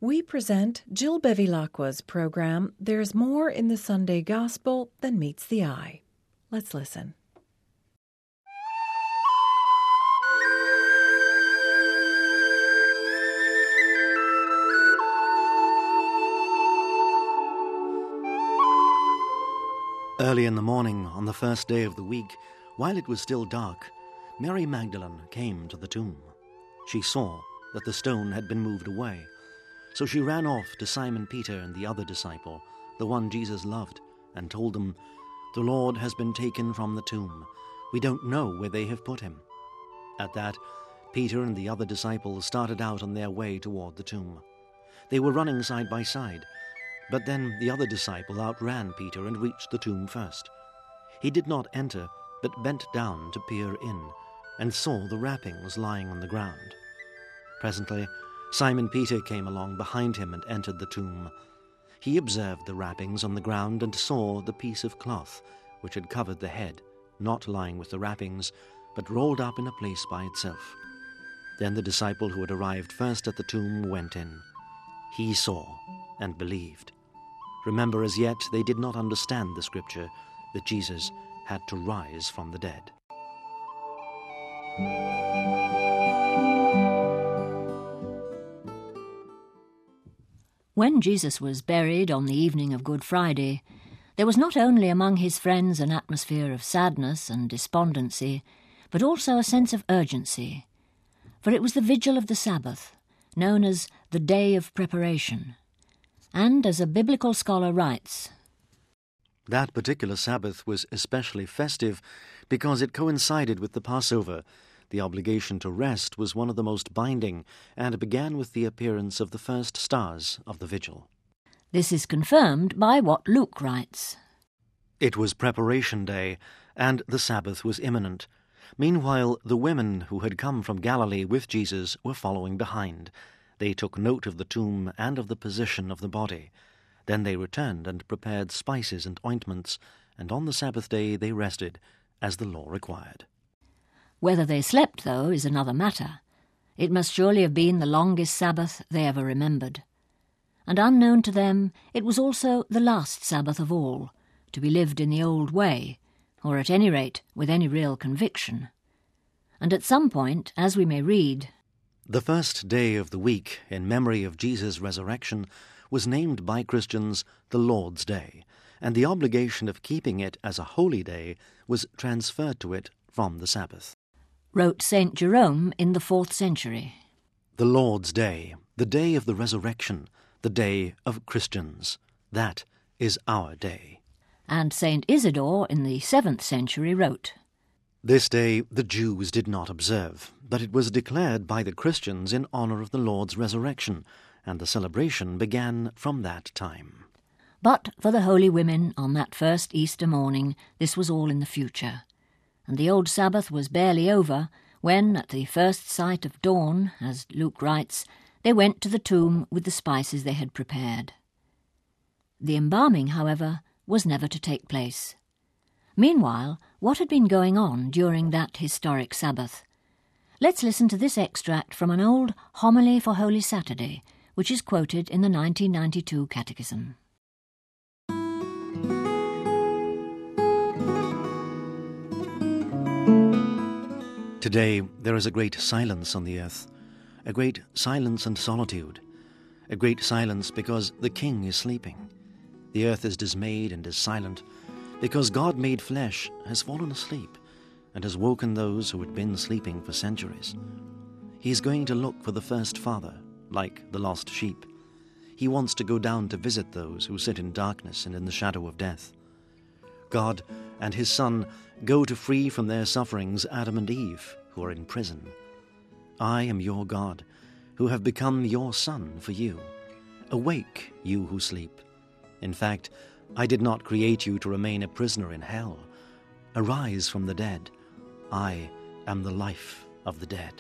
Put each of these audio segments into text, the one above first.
We present Jill Bevilacqua's program, There's More in the Sunday Gospel Than Meets the Eye. Let's listen. Early in the morning, on the first day of the week, while it was still dark, Mary Magdalene came to the tomb. She saw that the stone had been moved away, so she ran off to Simon Peter and the other disciple, the one Jesus loved, and told them, "The Lord has been taken from the tomb. We don't know where they have put him." At that, Peter and the other disciples started out on their way toward the tomb. They were running side by side, but then the other disciple outran Peter and reached the tomb first. He did not enter, but bent down to peer in, and saw the wrappings lying on the ground. Presently, Simon Peter came along behind him and entered the tomb. He observed the wrappings on the ground and saw the piece of cloth which had covered the head, not lying with the wrappings, but rolled up in a place by itself. Then the disciple who had arrived first at the tomb went in. He saw and believed. Remember, as yet they did not understand the scripture that Jesus had to rise from the dead. When Jesus was buried on the evening of Good Friday, there was not only among his friends an atmosphere of sadness and despondency, but also a sense of urgency. For it was the vigil of the Sabbath, known as the Day of Preparation. And as a biblical scholar writes, that particular Sabbath was especially festive because it coincided with the Passover. The obligation to rest was one of the most binding and began with the appearance of the first stars of the vigil. This is confirmed by what Luke writes. It was preparation day, and the Sabbath was imminent. Meanwhile, the women who had come from Galilee with Jesus were following behind. They took note of the tomb and of the position of the body. Then they returned and prepared spices and ointments, and on the Sabbath day they rested, as the law required. Whether they slept, though, is another matter. It must surely have been the longest Sabbath they ever remembered. And unknown to them, it was also the last Sabbath of all, to be lived in the old way, or at any rate with any real conviction. And at some point, as we may read, the first day of the week, in memory of Jesus' resurrection, was named by Christians the Lord's Day, and the obligation of keeping it as a holy day was transferred to it from the Sabbath. Wrote St. Jerome in the 4th century. The Lord's Day, the day of the resurrection, the day of Christians, that is our day. And St. Isidore in the 7th century wrote, this day the Jews did not observe, but it was declared by the Christians in honor of the Lord's resurrection, and the celebration began from that time. But for the holy women on that first Easter morning, this was all in the future. And the old Sabbath was barely over when, at the first sight of dawn, as Luke writes, they went to the tomb with the spices they had prepared. The embalming, however, was never to take place. Meanwhile, what had been going on during that historic Sabbath? Let's listen to this extract from an old homily for Holy Saturday, which is quoted in the 1992 Catechism. Today there is a great silence on the earth, a great silence and solitude, a great silence because the King is sleeping. The earth is dismayed and is silent, because God made flesh has fallen asleep and has woken those who had been sleeping for centuries. He is going to look for the first father, like the lost sheep. He wants to go down to visit those who sit in darkness and in the shadow of death. God and his Son go to free from their sufferings Adam and Eve, who are in prison. I am your God, who have become your Son for you. Awake, you who sleep. In fact, I did not create you to remain a prisoner in hell. Arise from the dead. I am the life of the dead.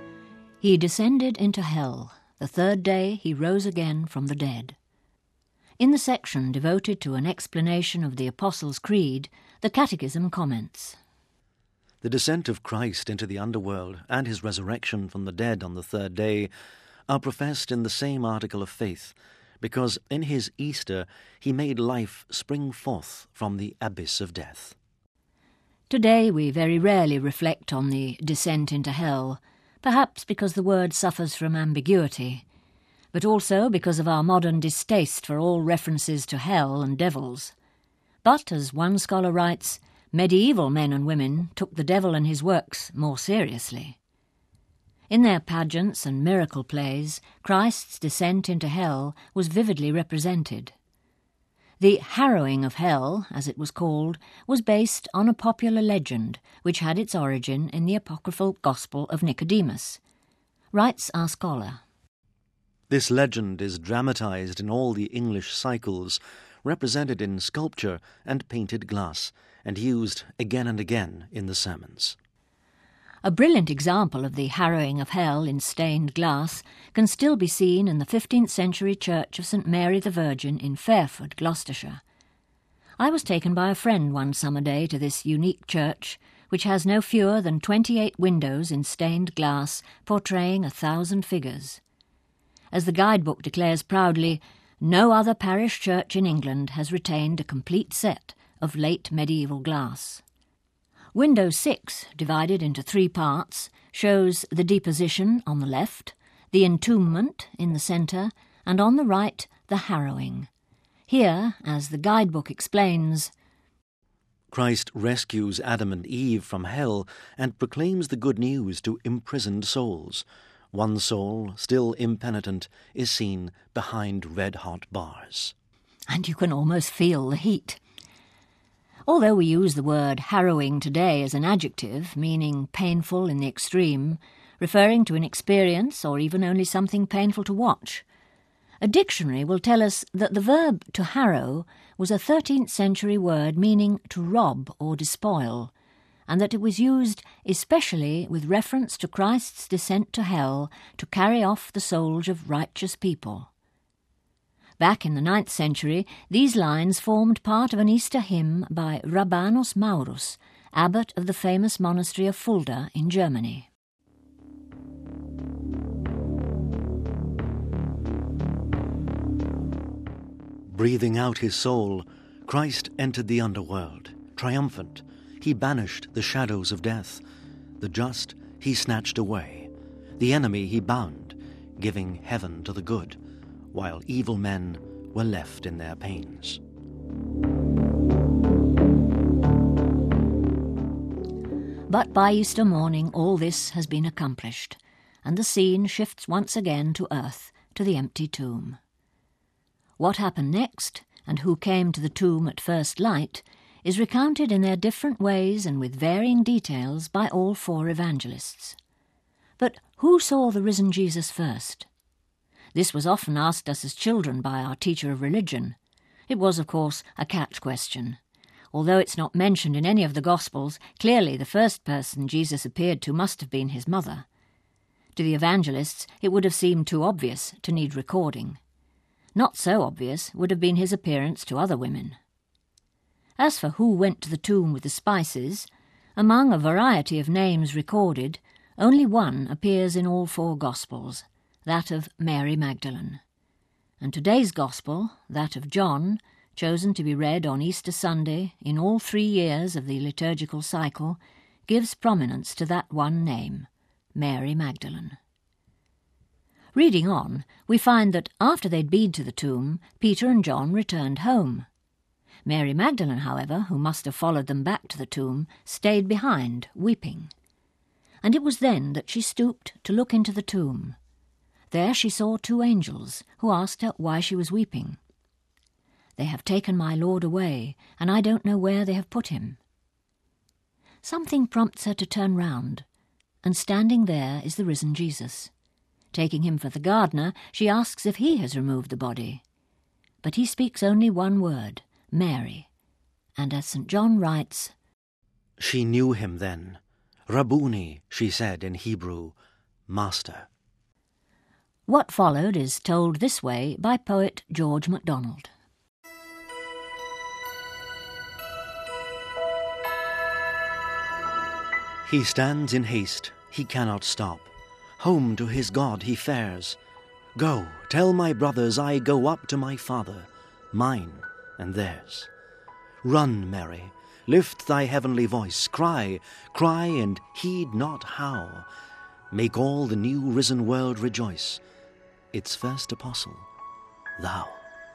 He descended into hell. The third day he rose again from the dead. In the section devoted to an explanation of the Apostles' Creed, the Catechism comments, The descent of Christ into the underworld and his resurrection from the dead on the third day are professed in the same article of faith, because in his Easter he made life spring forth from the abyss of death. Today we very rarely reflect on the descent into hell, perhaps because the word suffers from ambiguity, but also because of our modern distaste for all references to hell and devils. But, as one scholar writes, medieval men and women took the devil and his works more seriously. In their pageants and miracle plays, Christ's descent into hell was vividly represented. The harrowing of hell, as it was called, was based on a popular legend which had its origin in the apocryphal Gospel of Nicodemus. Writes our scholar, This legend is dramatized in all the English cycles, represented in sculpture and painted glass, and used again and again in the sermons. A brilliant example of the harrowing of hell in stained glass can still be seen in the 15th century church of St. Mary the Virgin in Fairford, Gloucestershire. I was taken by a friend one summer day to this unique church, which has no fewer than 28 windows in stained glass portraying 1,000 figures. As the guidebook declares proudly, no other parish church in England has retained a complete set of late medieval glass. Window 6, divided into 3 parts, shows the deposition on the left, the entombment in the centre, and on the right the harrowing. Here, as the guidebook explains, Christ rescues Adam and Eve from hell and proclaims the good news to imprisoned souls. One soul, still impenitent, is seen behind red-hot bars. And you can almost feel the heat. Although we use the word harrowing today as an adjective, meaning painful in the extreme, referring to an experience or even only something painful to watch, a dictionary will tell us that the verb to harrow was a 13th century word meaning to rob or despoil, and that it was used especially with reference to Christ's descent to hell to carry off the souls of righteous people. Back in the 9th century, these lines formed part of an Easter hymn by Rabanus Maurus, abbot of the famous monastery of Fulda in Germany. Breathing out his soul, Christ entered the underworld. Triumphant, he banished the shadows of death. The just he snatched away. The enemy he bound, giving heaven to the good, while evil men were left in their pains. But by Easter morning all this has been accomplished, and the scene shifts once again to earth, to the empty tomb. What happened next, and who came to the tomb at first light, is recounted in their different ways and with varying details by all 4 evangelists. But who saw the risen Jesus first? This was often asked us as children by our teacher of religion. It was, of course, a catch question. Although it's not mentioned in any of the Gospels, clearly the first person Jesus appeared to must have been his mother. To the evangelists, it would have seemed too obvious to need recording. Not so obvious would have been his appearance to other women. As for who went to the tomb with the spices, among a variety of names recorded, only one appears in all 4 Gospels, that of Mary Magdalene. And today's Gospel, that of John, chosen to be read on Easter Sunday in all 3 years of the liturgical cycle, gives prominence to that one name, Mary Magdalene. Reading on, we find that after they'd been to the tomb, Peter and John returned home. Mary Magdalene, however, who must have followed them back to the tomb, stayed behind, weeping. And it was then that she stooped to look into the tomb. There she saw 2 angels, who asked her why she was weeping. "They have taken my Lord away, and I don't know where they have put him." Something prompts her to turn round, and standing there is the risen Jesus. Taking him for the gardener, she asks if he has removed the body. But he speaks only one word, Mary, and as St. John writes, She knew him then. Rabboni, she said in Hebrew, Master. What followed is told this way by poet George MacDonald. He stands in haste, he cannot stop. Home to his God he fares. Go, tell my brothers I go up to my Father, mine and theirs. Run, Mary, lift thy heavenly voice, cry, cry and heed not how. Make all the new risen world rejoice, its first apostle, thou.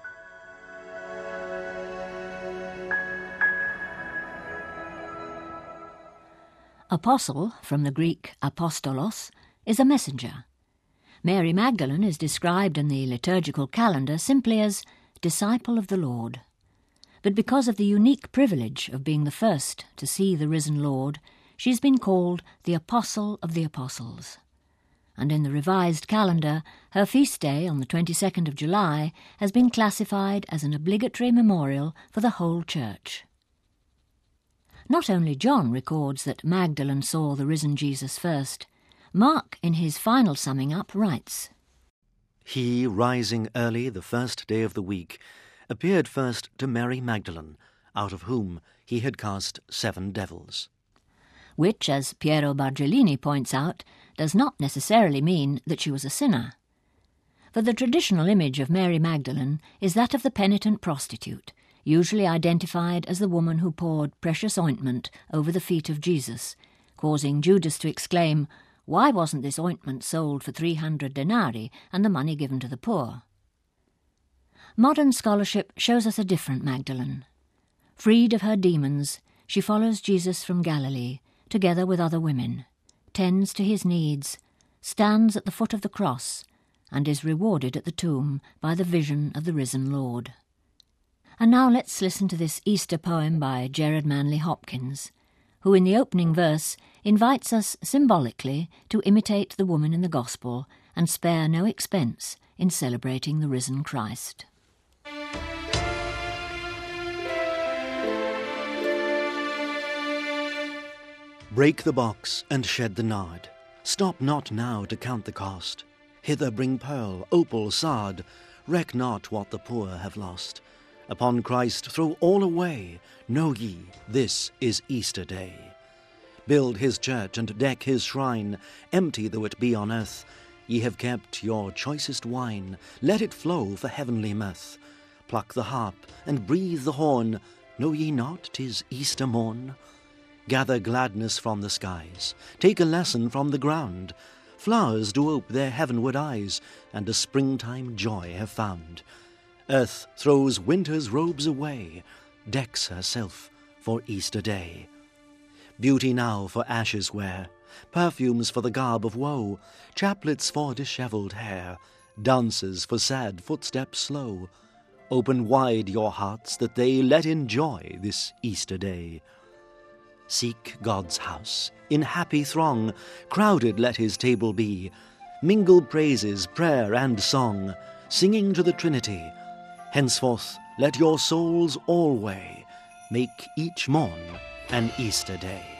Apostle, from the Greek apostolos, is a messenger. Mary Magdalene is described in the liturgical calendar simply as disciple of the Lord. But because of the unique privilege of being the first to see the risen Lord, she has been called the Apostle of the Apostles. And in the revised calendar, her feast day on the 22nd of July has been classified as an obligatory memorial for the whole Church. Not only John records that Magdalene saw the risen Jesus first, Mark, in his final summing up, writes, He, rising early the first day of the week, appeared first to Mary Magdalene, out of whom he had cast 7 devils. Which, as Piero Bargellini points out, does not necessarily mean that she was a sinner. For the traditional image of Mary Magdalene is that of the penitent prostitute, usually identified as the woman who poured precious ointment over the feet of Jesus, causing Judas to exclaim, "Why wasn't this ointment sold for 300 denarii and the money given to the poor?" Modern scholarship shows us a different Magdalene. Freed of her demons, she follows Jesus from Galilee, together with other women, tends to his needs, stands at the foot of the cross, and is rewarded at the tomb by the vision of the risen Lord. And now let's listen to this Easter poem by Gerard Manley Hopkins, who in the opening verse invites us symbolically to imitate the woman in the Gospel and spare no expense in celebrating the risen Christ. Break the box and shed the nard. Stop not now to count the cost. Hither bring pearl, opal, sard. Reck not what the poor have lost. Upon Christ throw all away. Know ye, this is Easter Day. Build his church and deck his shrine. Empty though it be on earth, ye have kept your choicest wine. Let it flow for heavenly mirth. Pluck the harp and breathe the horn. Know ye not 'tis Easter morn? Gather gladness from the skies. Take a lesson from the ground. Flowers do ope their heavenward eyes, and a springtime joy have found. Earth throws winter's robes away, decks herself for Easter Day. Beauty now for ashes wear, perfumes for the garb of woe, chaplets for dishevelled hair, dances for sad footsteps slow. Open wide your hearts that they let enjoy this Easter Day. Seek God's house, in happy throng, crowded let his table be. Mingle praises, prayer and song, singing to the Trinity. Henceforth let your souls alway make each morn an Easter Day.